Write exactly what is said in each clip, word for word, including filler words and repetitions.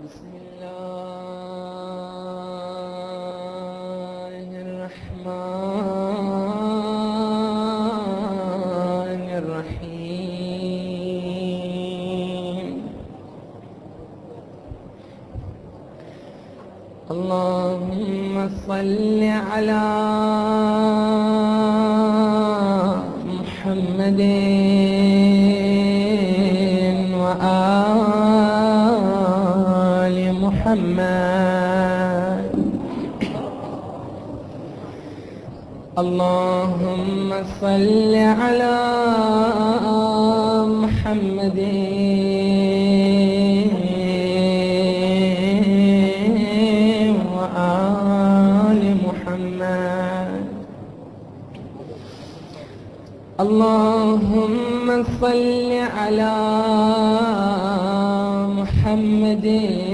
بسم الله الرحمن الرحيم. اللهم صل على محمد وآل محمد. اللهم صل على محمد وآل محمد. اللهم صل على محمد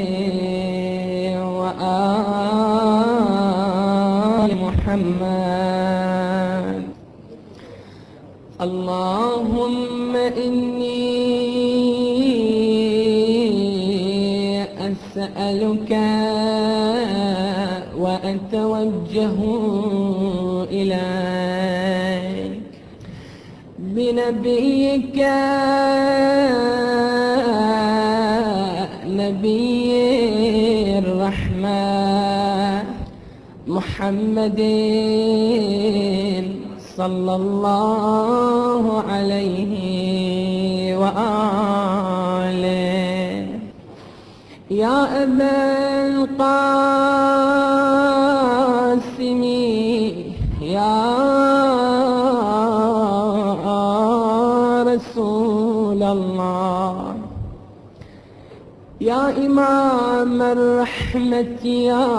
وآل محمد. اللهم إني أسألك وأتوجه إليك بنبيك نبي الرحمة محمد صلى الله عليه وآله. يا أبا القاسم يا رسول الله، يا إمام الرحمة يا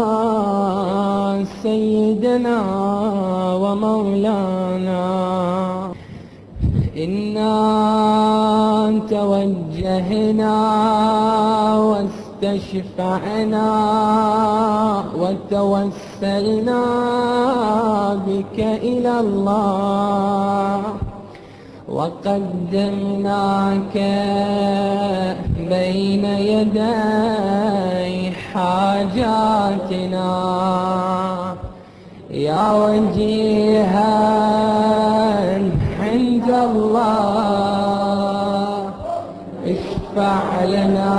سيدنا ومولانا، إنا توجهنا واستشفعنا وتوسلنا بك إلى الله، وقدمناك بين يدي حاجاتنا يا وجيها عند الله، اشفع لنا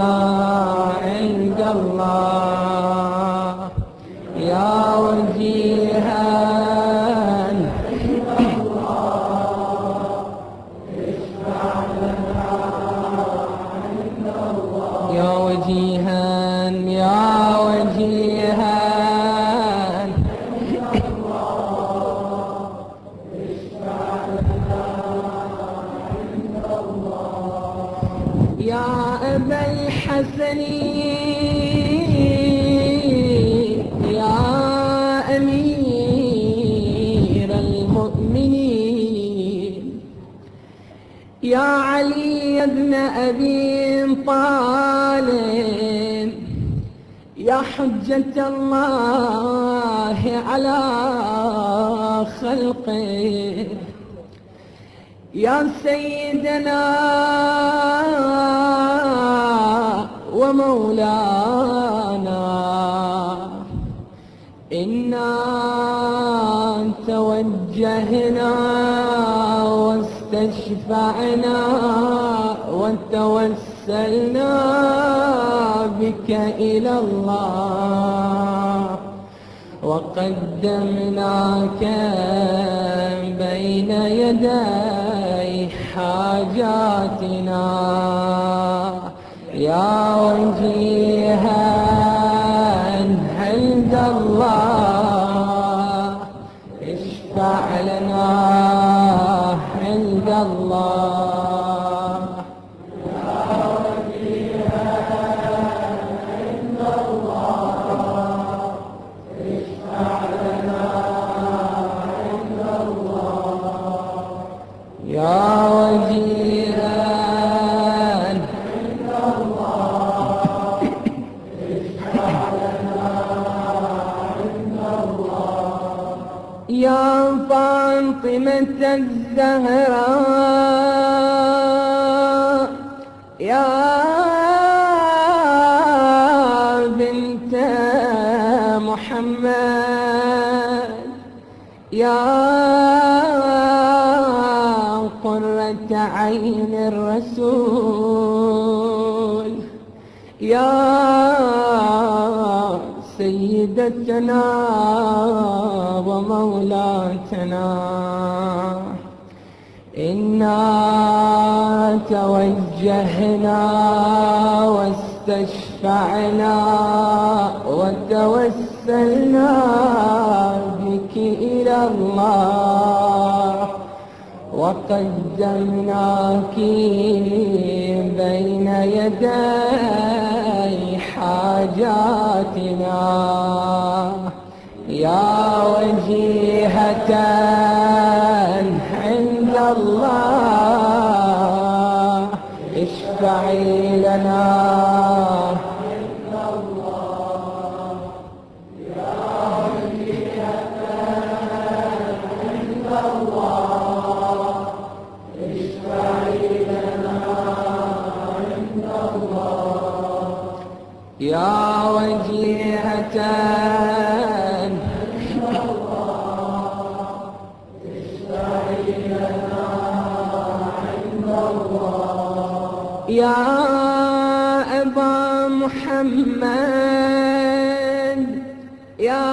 عند الله يا وجيها يا وجيها يا وجيها يا أبا الحسن يا أمير المؤمنين، يا علي بن أبي طالب، يا حجة الله على خلقه، يا سيدنا ومولانا، إنا توجهنا واستشفعنا وتوسلنا بك إلى الله، وقدمناك بين يدي حاجاتنا يا وجيها عند الله، اشفع لنا عند الله يا وجيها عند الله، اشفع لنا عند الله يا وجيها يا فاطمة الزهراء يا عين الرسول يا سيدتنا ومولاتنا، إنا توجهنا واستشفعنا وتوسلنا بك إلى الله، وقدمناك بين يدي حاجاتنا يا وجيهة عند الله، اشفعي لنا عند الله يا وجيهة عند الله، اشفعي لنا عند الله يا وجيهة يا أبا محمد يا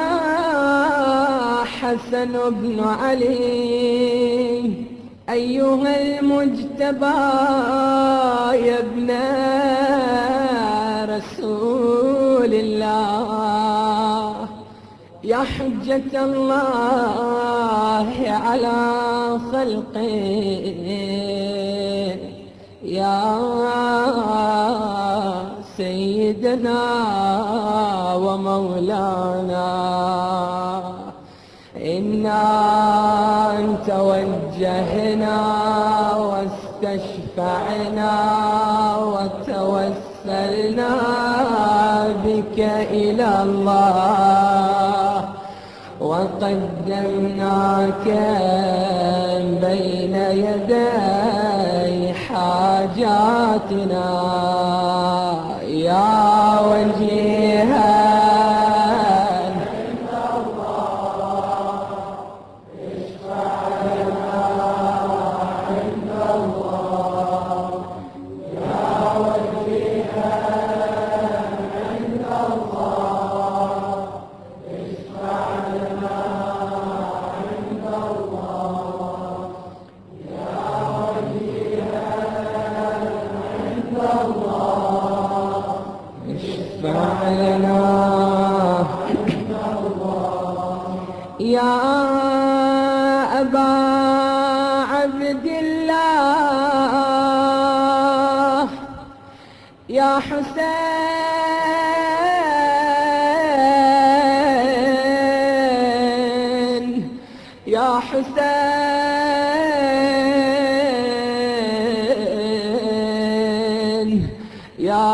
حسن بن علي، أيها المجتبى يا ابن رسول الله، يا حجة الله على خلقه، يا سيدنا ومولانا، إنا توجهنا واستشفعنا وتوسلنا بك إلى الله، وقدمناك بين يدي حاجاتنا يا وجيها عند الله، اشفع لنا عند الله يا وجيها عند الله، اشفع لنا عند الله يا وجيها عند الله، اشفع لنا عند الله يا أبا عبد الله، يا حسين يا حسين يا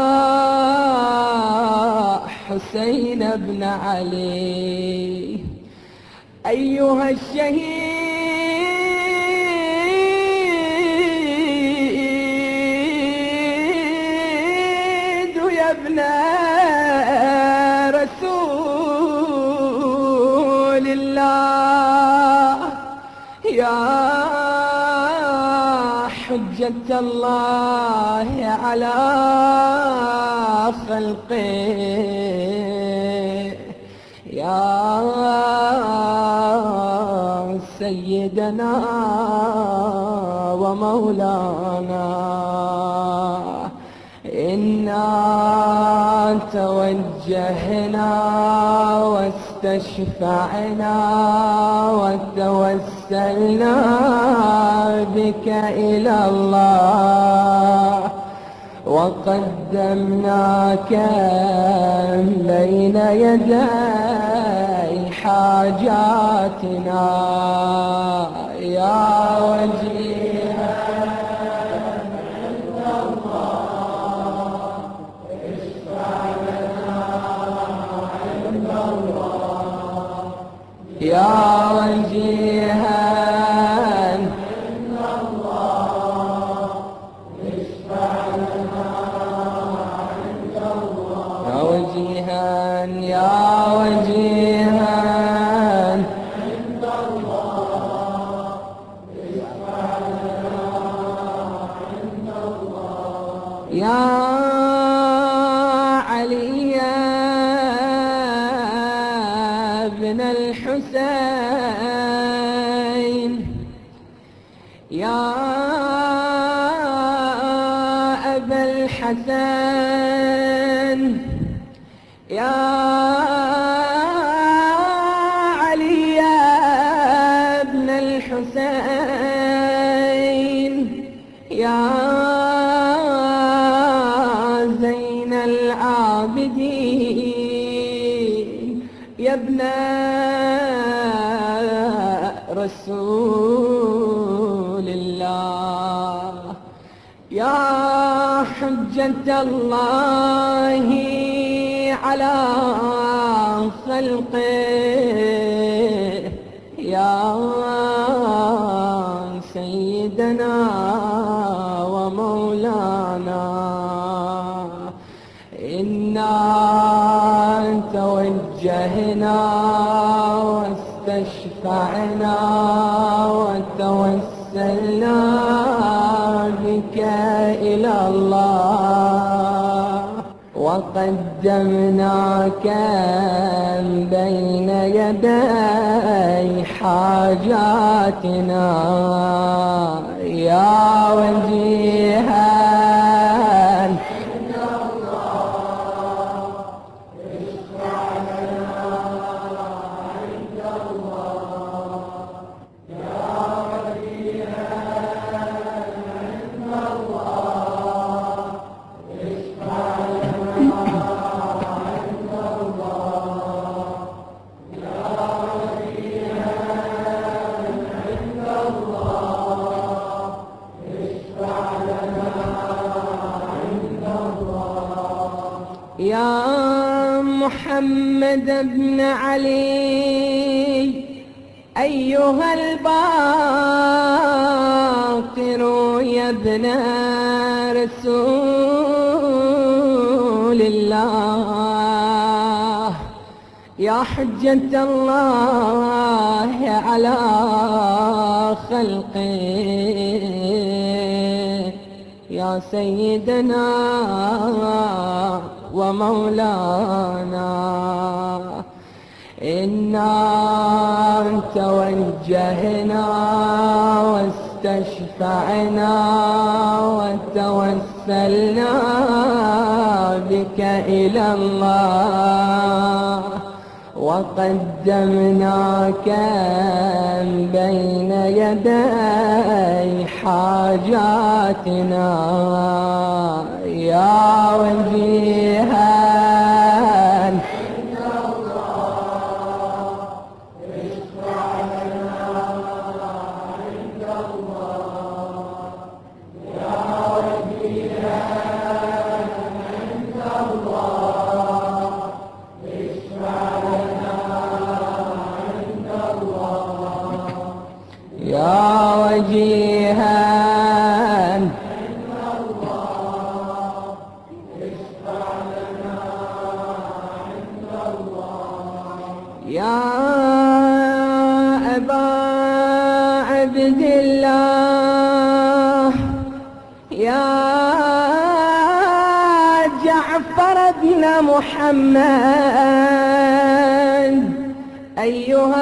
حسين بن علي، أيها الشهيد يا ابن رسول الله، يا حجة الله على خلقه، يا سيدنا ومولانا، إنا توجهنا واستشفعنا وتوسلنا بك إلى الله، وقدمناك بين يدي حاجاتنا يا وجيها عند الله، اشفع لنا عند الله يا وجيها عند الله، اشفع لنا عند الله يا وجيها يا وجيها عند الله، اشفع يا علي بن الحسين يا أبا الحسن يا علي بن الحسين يا زين العابدين يا ابن رسول الله يا حجة الله على خلقه يا سيدنا ومولانا إنا توجهنا واستشفعنا وتوسلنا بك إلى الله وقدمناك بين يدي حاجاتنا يا وجيها يا محمد بن علي أيها الباقر يا ابن رسول الله يا حجة الله على خلقه يا سيدنا ومولانا إنا توجهنا واستشفعنا وتوسلنا بك إلى الله وقدمناك بين يدي حاجاتنا يا وجيها يا وجيها يا أبا عبد الله يا جعفر بن محمد أيها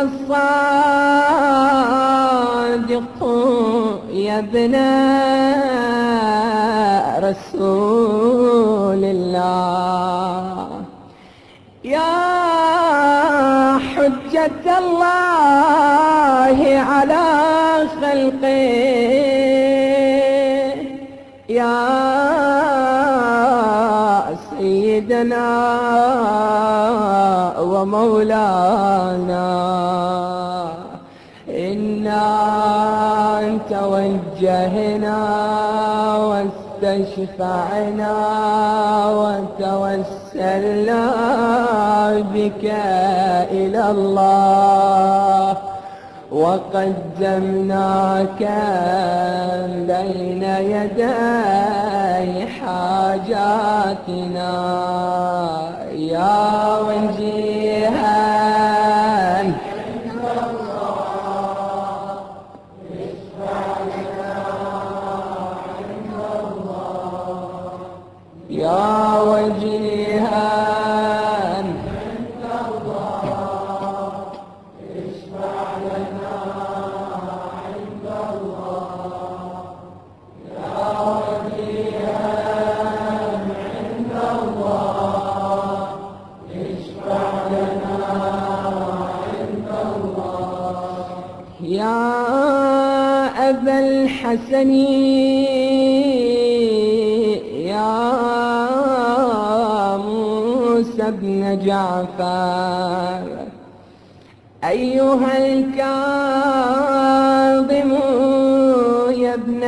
الصادق يا ابن رسول الله يا حجة الله على خلقه يا سيدنا ومولانا إنا توجهنا واستشفعنا وتوسلنا بك إلى الله وقدمناك بين يدي حاجاتنا يا وجيها يا وجيها يا أبا الحسن يا موسى بن جعفر أيها الكاظم يا ابن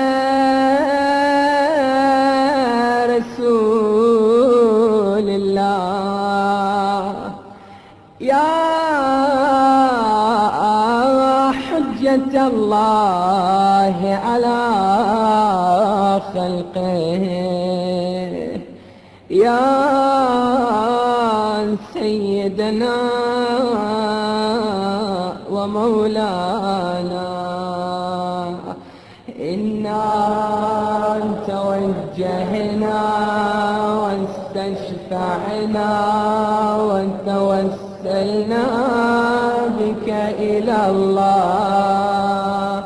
رسول الله يا حجة الله على خلقه يا سيدنا ومولانا إنا توجهنا واستشفعنا وتوسلنا بك إلى الله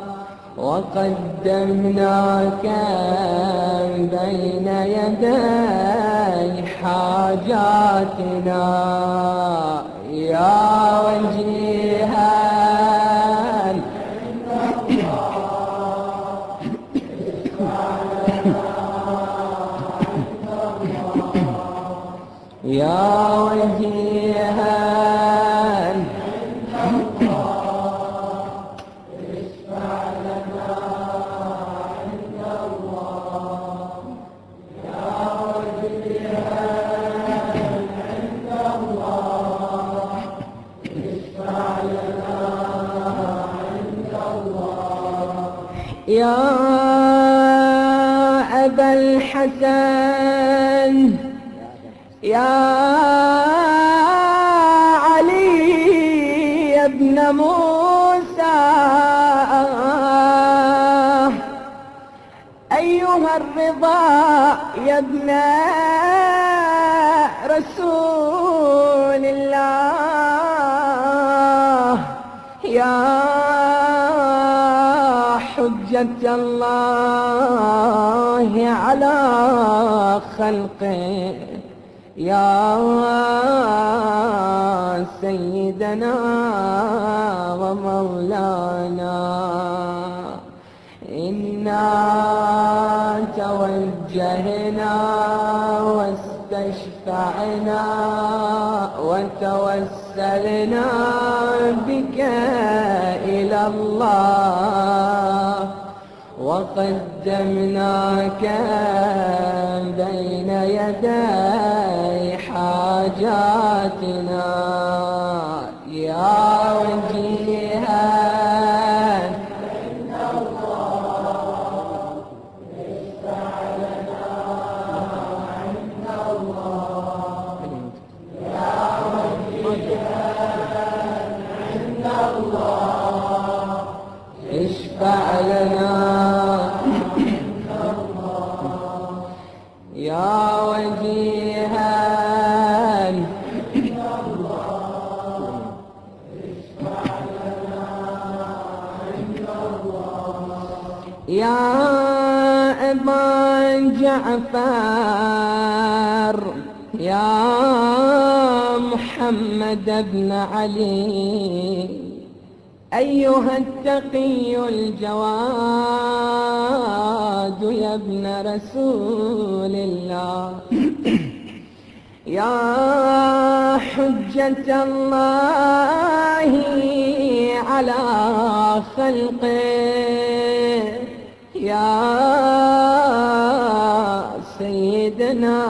وقدمناك بين يدي حاجاتنا يا وجيها يا وجيها يا أبا الحسن يا علي يا ابن موسى أيها الرضا يا ابن رسول الله يا حجة الله على خلقه يا سيدنا ومولانا إنا توجهنا واستشفعنا وتوسلنا بك إلى الله وقدمناك بين يدي حاجاتنا يا وجيها اشفع لنا يا وجيها يا أبا جعفر يا محمد بن علي أيها التقي الجواد يا ابن رسول الله يا حجة الله على خلقه يا سيدنا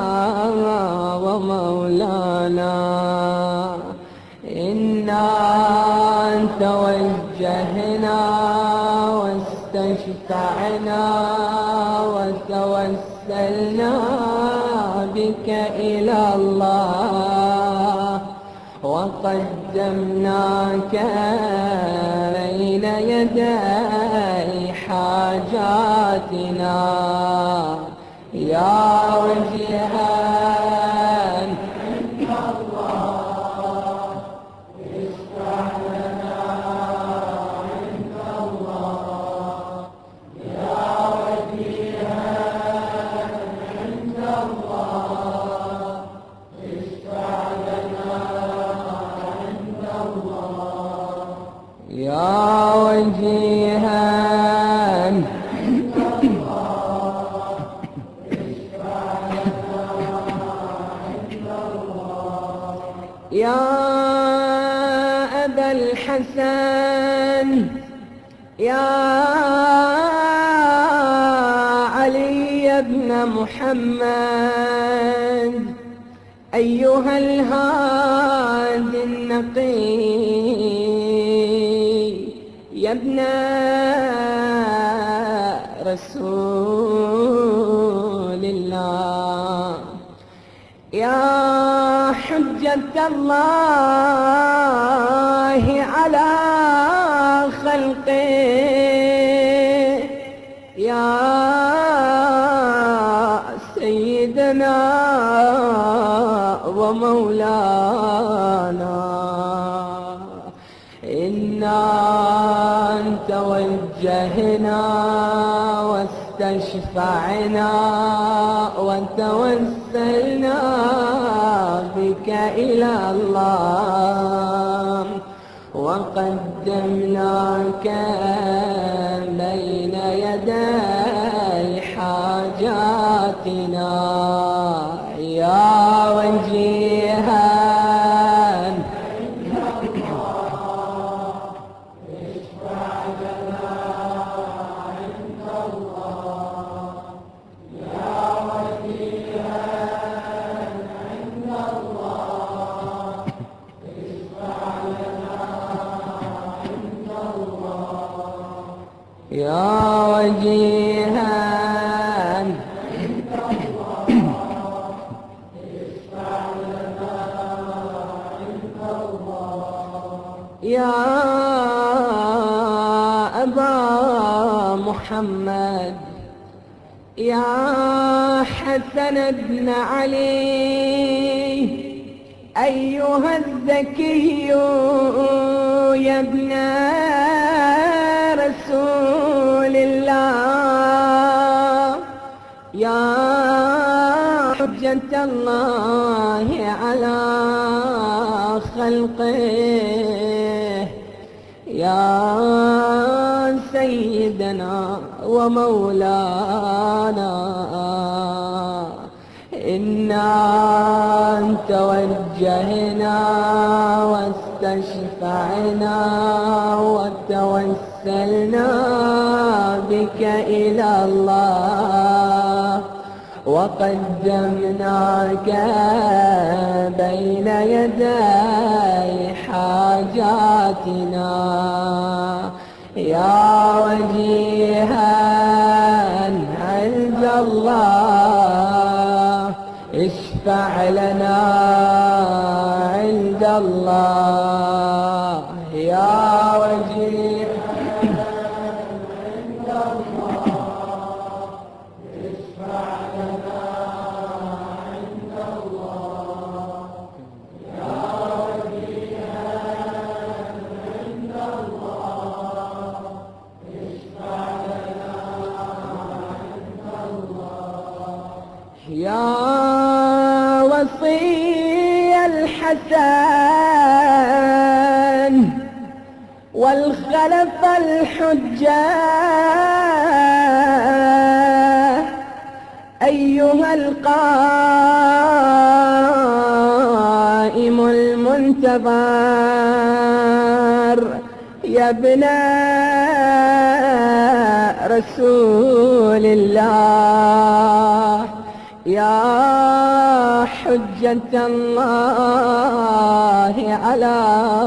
ومولانا إنا توجهنا واستشفعنا وتوسلنا بك إلى الله وقدمناك بين يدي حاجاتنا يا وجيها يا وجيها يا أبا الحسن يا علي بن محمد أيها الهادي النقي يا ابن رسول الله يا حجة الله على خلقه يا سيدنا ومولانا إنا توجهنا واستشفعنا وتوسلنا بك إلى الله وقدمناك بين يدي حاجاتنا يا وجيها يا وجيها يا أبا محمد يا حسن بن علي أيها الذكي يا ابن رسول الله يا حجة الله على خلقه يا سيدنا ومولانا إنا توجهنا واستشفعنا وتوسلنا بك إلى الله وقدمناك بين يدي حاجاتنا يا وجيها عند الله اشفع لنا عند الله يا وجيها عند الله اشفع لنا عند الله يا وجيها عند الله اشفع لنا عند الله يا وصي الحسن والخلف الحجة أيها القائم المنتظر يا ابن رسول الله يا حجة الله على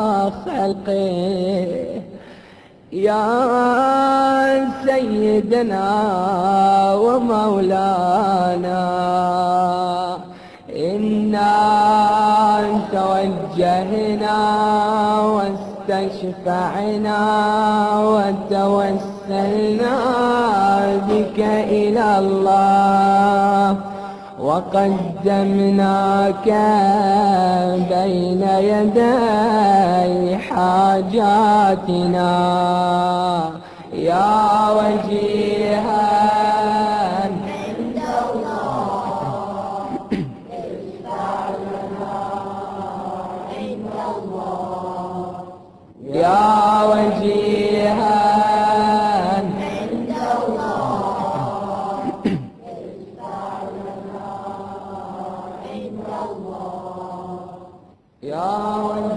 خلقه يا سيدنا ومولانا إنا توجهنا واستشفعنا وتوسلنا بك إلى الله، وقدمناك بين يدي حاجاتنا يا وجيها عند الله. اشفع لنا عند الله يا وجيها عند الله. اشفع لنا عند الله يا وجيها